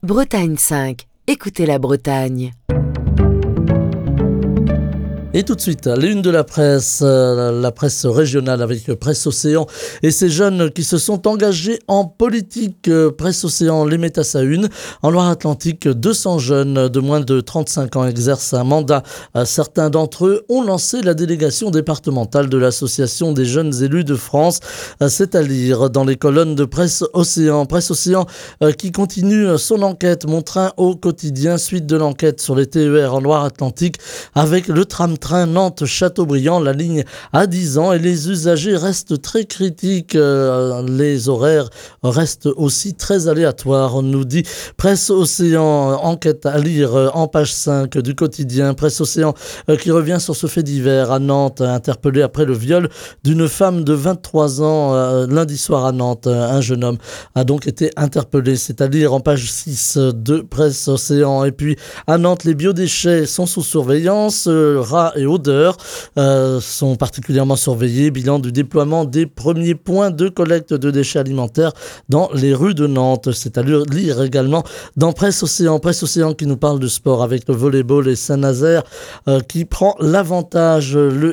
Bretagne 5, écoutez la Bretagne. Et tout de suite, l'une de la presse régionale avec Presse Océan et ces jeunes qui se sont engagés en politique. Presse Océan les met à sa une. En Loire-Atlantique, 200 jeunes de moins de 35 ans exercent un mandat. Certains d'entre eux ont lancé la délégation départementale de l'Association des jeunes élus de France. C'est à lire dans les colonnes de Presse Océan. Presse Océan qui continue son enquête. Mon train au quotidien, suite de l'enquête sur les TER en Loire-Atlantique avec le tram-train Nantes-Châteaubriand. La ligne a 10 ans et les usagers restent très critiques. Les horaires restent aussi très aléatoires, nous dit Presse Océan. Enquête à lire en page 5 du quotidien. Presse Océan qui revient sur ce fait divers à Nantes, interpellé après le viol d'une femme de 23 ans lundi soir à Nantes. Un jeune homme a donc été interpellé. C'est à lire en page 6 de Presse Océan. Et puis à Nantes, les biodéchets sont sous surveillance. Rats et odeurs sont particulièrement surveillés. Bilan du déploiement des premiers points de collecte de déchets alimentaires dans les rues de Nantes. C'est à lire également dans Presse Océan. Presse Océan qui nous parle de sport avec le volleyball et Saint-Nazaire qui prend l'avantage. Le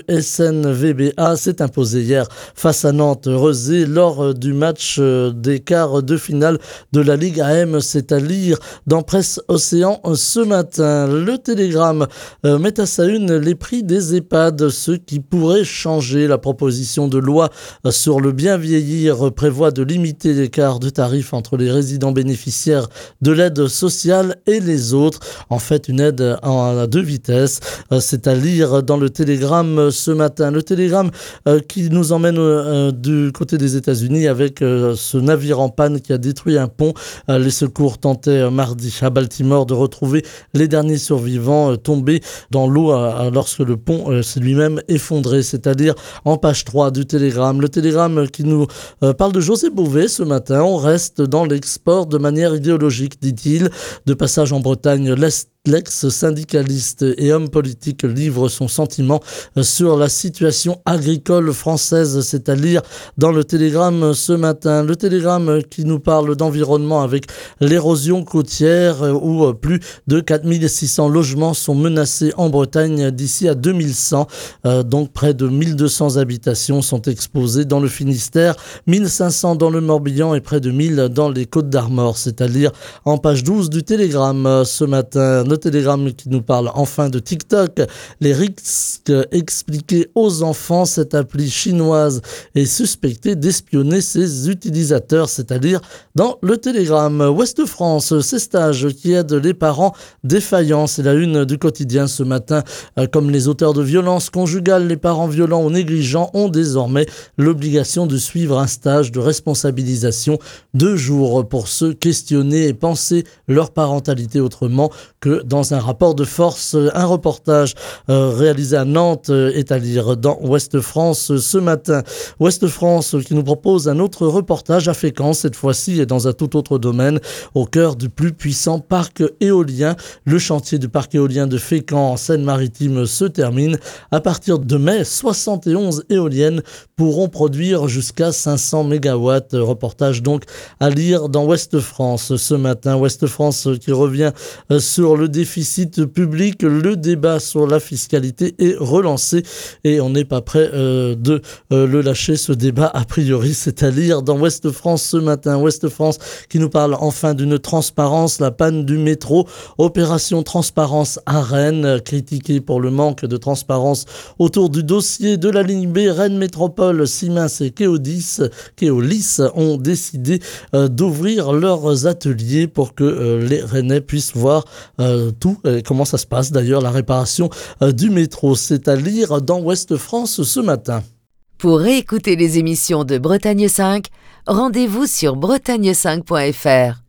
SNVBA s'est imposé hier face à Nantes-Rezé lors du match des quarts de finale de la Ligue AM. C'est à lire dans Presse Océan ce matin. Le Télégramme met à sa une les prix des EHPAD, ce qui pourrait changer. La proposition de loi sur le bien vieillir prévoit de limiter l'écart de tarifs entre les résidents bénéficiaires de l'aide sociale et les autres. En fait, une aide à deux vitesses. C'est à lire dans le Télégramme ce matin. Le Télégramme qui nous emmène du côté des États-Unis avec ce navire en panne qui a détruit un pont. Les secours tentaient mardi à Baltimore de retrouver les derniers survivants tombés dans l'eau lorsque le pont s'est lui-même effondré, c'est-à-dire en page 3 du Télégramme. Le Télégramme qui nous parle de José Bové ce matin. On reste dans l'export de manière idéologique, dit-il. De passage en Bretagne, l'ex-syndicaliste et homme politique livre son sentiment sur la situation agricole française. C'est à lire dans le Télégramme ce matin. Le Télégramme qui nous parle d'environnement avec l'érosion côtière où plus de 4600 logements sont menacés en Bretagne d'ici à 2100. Donc près de 1200 habitations sont exposées dans le Finistère, 1500 dans le Morbihan et près de 1000 dans les Côtes-d'Armor. C'est à lire en page 12 du Télégramme ce matin. Le Télégramme qui nous parle enfin de TikTok. Les risques expliqués aux enfants. Cette appli chinoise est suspectée d'espionner ses utilisateurs. C'est à dire dans le Télégramme. Ouest France, ces stages qui aident les parents défaillants. C'est la une du quotidien ce matin. Comme les auteurs de violences conjugales, les parents violents ou négligents ont désormais l'obligation de suivre un stage de responsabilisation 2 jours pour se questionner et penser leur parentalité autrement que dans un rapport de force. Un reportage réalisé à Nantes est à lire dans Ouest France ce matin. Ouest France qui nous propose un autre reportage à Fécamp, cette fois-ci et dans un tout autre domaine, au cœur du plus puissant parc éolien. Le chantier du parc éolien de Fécamp en Seine-Maritime se termine. À partir de mai, 71 éoliennes pourront produire jusqu'à 500 MW. Reportage donc à lire dans Ouest France ce matin. Ouest France qui revient sur le déficit public. Le débat sur la fiscalité est relancé et on n'est pas prêt de le lâcher, ce débat a priori. C'est à lire dans Ouest France ce matin. Ouest France qui nous parle enfin d'une transparence. La panne du métro, opération transparence à Rennes, critiquée pour le manque de transparence autour du dossier de la ligne B. Rennes Métropole, Siemens et Keolis ont décidé d'ouvrir leurs ateliers pour que les Rennais puissent voir tout, comment ça se passe d'ailleurs, la réparation du métro. C'est à lire dans Ouest France ce matin. Pour réécouter les émissions de Bretagne 5, rendez-vous sur bretagne5.fr.